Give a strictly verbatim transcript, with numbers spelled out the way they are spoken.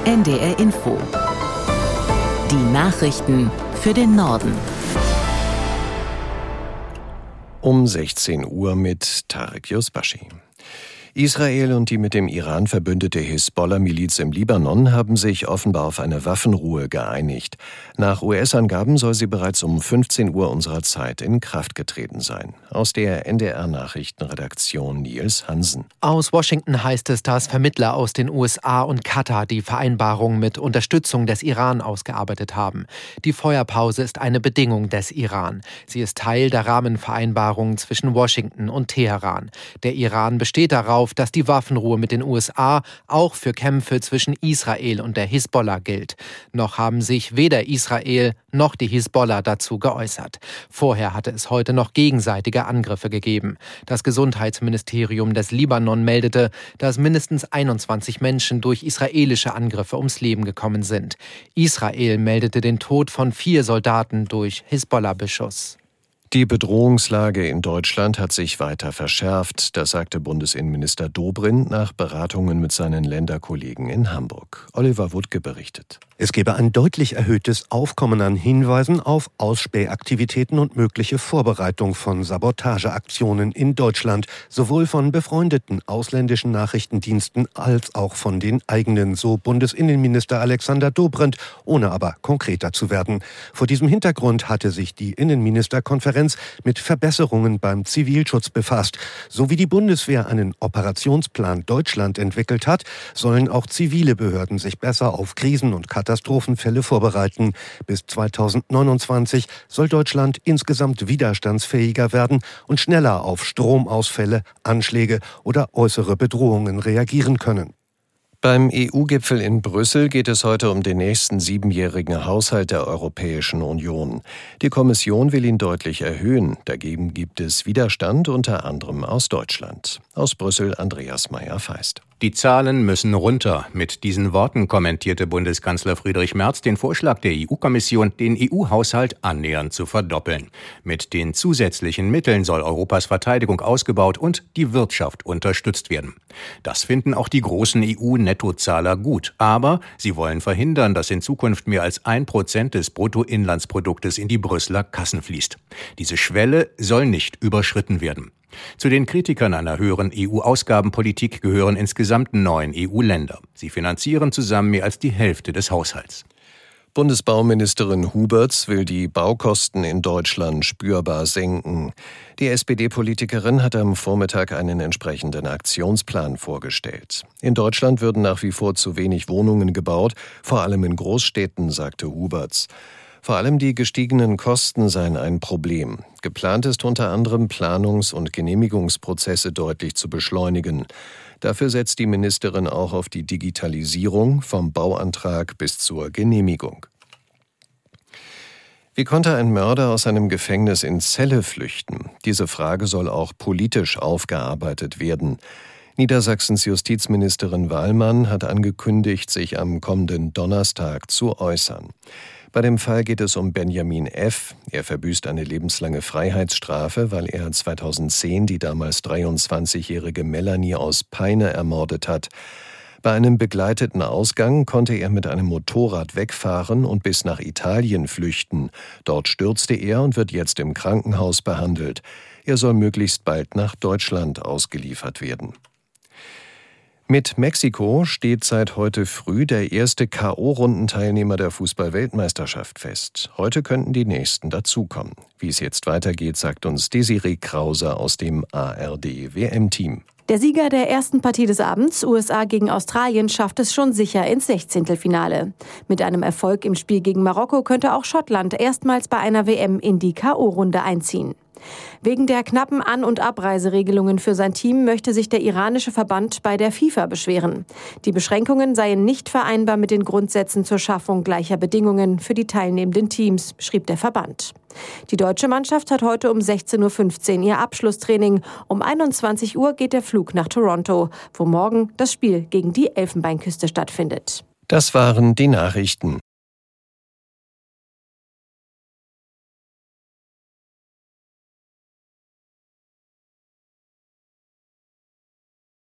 N D R Info. Die Nachrichten für den Norden. Um sechzehn Uhr mit Tarek Yusbashi. Israel und die mit dem Iran verbündete Hisbollah-Miliz im Libanon haben sich offenbar auf eine Waffenruhe geeinigt. Nach U S-Angaben soll sie bereits um fünfzehn Uhr unserer Zeit in Kraft getreten sein. Aus der N D R-Nachrichtenredaktion Nils Hansen. Aus Washington heißt es, dass Vermittler aus den U S A und Katar die Vereinbarung mit Unterstützung des Iran ausgearbeitet haben. Die Feuerpause ist eine Bedingung des Iran. Sie ist Teil der Rahmenvereinbarung zwischen Washington und Teheran. Der Iran besteht darauf, dass die Waffenruhe mit den U S A auch für Kämpfe zwischen Israel und der Hisbollah gilt. Noch haben sich weder Israel noch die Hisbollah dazu geäußert. Vorher hatte es heute noch gegenseitige Angriffe gegeben. Das Gesundheitsministerium des Libanon meldete, dass mindestens einundzwanzig Menschen durch israelische Angriffe ums Leben gekommen sind. Israel meldete den Tod von vier Soldaten durch Hisbollah-Beschuss. Die Bedrohungslage in Deutschland hat sich weiter verschärft, das sagte Bundesinnenminister Dobrindt nach Beratungen mit seinen Länderkollegen in Hamburg. Oliver Wuttke berichtet. Es gebe ein deutlich erhöhtes Aufkommen an Hinweisen auf Ausspähaktivitäten und mögliche Vorbereitung von Sabotageaktionen in Deutschland, sowohl von befreundeten ausländischen Nachrichtendiensten als auch von den eigenen, so Bundesinnenminister Alexander Dobrindt, ohne aber konkreter zu werden. Vor diesem Hintergrund hatte sich die Innenministerkonferenz mit Verbesserungen beim Zivilschutz befasst. So wie die Bundeswehr einen Operationsplan Deutschland entwickelt hat, sollen auch zivile Behörden sich besser auf Krisen und Katastrophenfälle vorbereiten. Bis zweitausendneunundzwanzig soll Deutschland insgesamt widerstandsfähiger werden und schneller auf Stromausfälle, Anschläge oder äußere Bedrohungen reagieren können. Beim E U-Gipfel in Brüssel geht es heute um den nächsten siebenjährigen Haushalt der Europäischen Union. Die Kommission will ihn deutlich erhöhen. Dagegen gibt es Widerstand, unter anderem aus Deutschland. Aus Brüssel Andreas Meyer-Feist. Die Zahlen müssen runter. Mit diesen Worten kommentierte Bundeskanzler Friedrich Merz den Vorschlag der E U-Kommission, den E U-Haushalt annähernd zu verdoppeln. Mit den zusätzlichen Mitteln soll Europas Verteidigung ausgebaut und die Wirtschaft unterstützt werden. Das finden auch die großen E U-Nettozahler gut. Aber sie wollen verhindern, dass in Zukunft mehr als ein Prozent des Bruttoinlandsproduktes in die Brüsseler Kassen fließt. Diese Schwelle soll nicht überschritten werden. Zu den Kritikern einer höheren E U-Ausgabenpolitik gehören insgesamt neun E U-Länder. Sie finanzieren zusammen mehr als die Hälfte des Haushalts. Bundesbauministerin Huberts will die Baukosten in Deutschland spürbar senken. Die S P D-Politikerin hat am Vormittag einen entsprechenden Aktionsplan vorgestellt. In Deutschland würden nach wie vor zu wenig Wohnungen gebaut, vor allem in Großstädten, sagte Huberts. Vor allem die gestiegenen Kosten seien ein Problem. Geplant ist unter anderem, Planungs- und Genehmigungsprozesse deutlich zu beschleunigen. Dafür setzt die Ministerin auch auf die Digitalisierung vom Bauantrag bis zur Genehmigung. Wie konnte ein Mörder aus einem Gefängnis in Celle flüchten? Diese Frage soll auch politisch aufgearbeitet werden. Niedersachsens Justizministerin Wahlmann hat angekündigt, sich am kommenden Donnerstag zu äußern. Bei dem Fall geht es um Benjamin F. Er verbüßt eine lebenslange Freiheitsstrafe, weil er zweitausendzehn die damals dreiundzwanzigjährige Melanie aus Peine ermordet hat. Bei einem begleiteten Ausgang konnte er mit einem Motorrad wegfahren und bis nach Italien flüchten. Dort stürzte er und wird jetzt im Krankenhaus behandelt. Er soll möglichst bald nach Deutschland ausgeliefert werden. Mit Mexiko steht seit heute früh der erste K O-Rundenteilnehmer der Fußball-Weltmeisterschaft fest. Heute könnten die nächsten dazukommen. Wie es jetzt weitergeht, sagt uns Desiree Krause aus dem A R D-W M-Team. Der Sieger der ersten Partie des Abends, U S A gegen Australien, schafft es schon sicher ins Sechzehntelfinale. Mit einem Erfolg im Spiel gegen Marokko könnte auch Schottland erstmals bei einer W M in die K O-Runde einziehen. Wegen der knappen An- und Abreiseregelungen für sein Team möchte sich der iranische Verband bei der FIFA beschweren. Die Beschränkungen seien nicht vereinbar mit den Grundsätzen zur Schaffung gleicher Bedingungen für die teilnehmenden Teams, schrieb der Verband. Die deutsche Mannschaft hat heute um sechzehn Uhr fünfzehn ihr Abschlusstraining. Um einundzwanzig Uhr geht der Flug nach Toronto, wo morgen das Spiel gegen die Elfenbeinküste stattfindet. Das waren die Nachrichten.